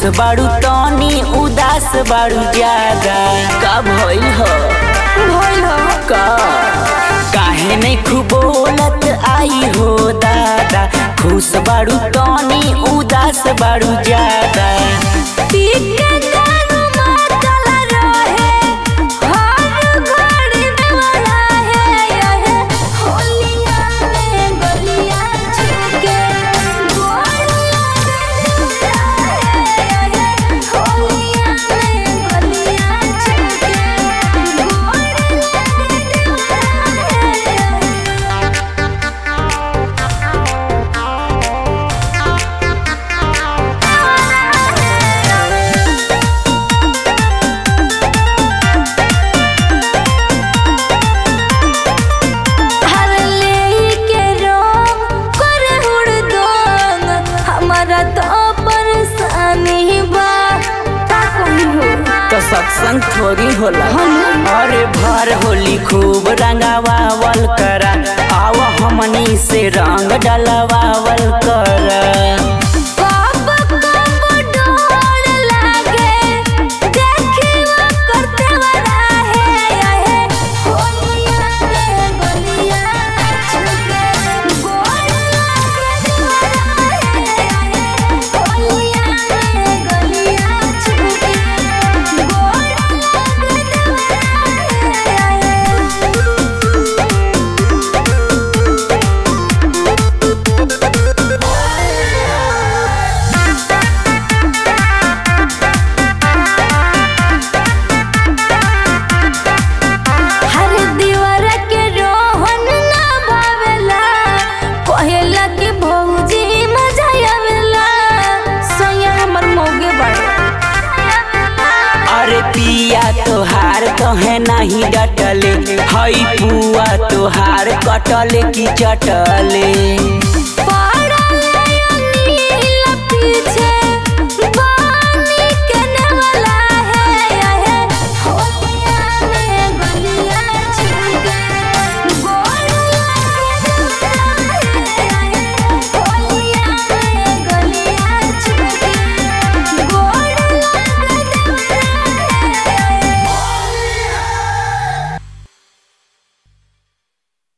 बाड़ू तनी उदास बाड़ू ज्यादा का भइल हो का काहे नहीं खूब बोलत आई हो दादा। खुश बाड़ू तनी उदास बाड़ू ज्यादा। सत्संग थोड़ी होला अरे भर होली खूब रंगावावल करा। आव हमनी से रंग डलवावल करा। पिया तोहार कहे नहीं डटले हई पुआ तोहार कटले की चटले।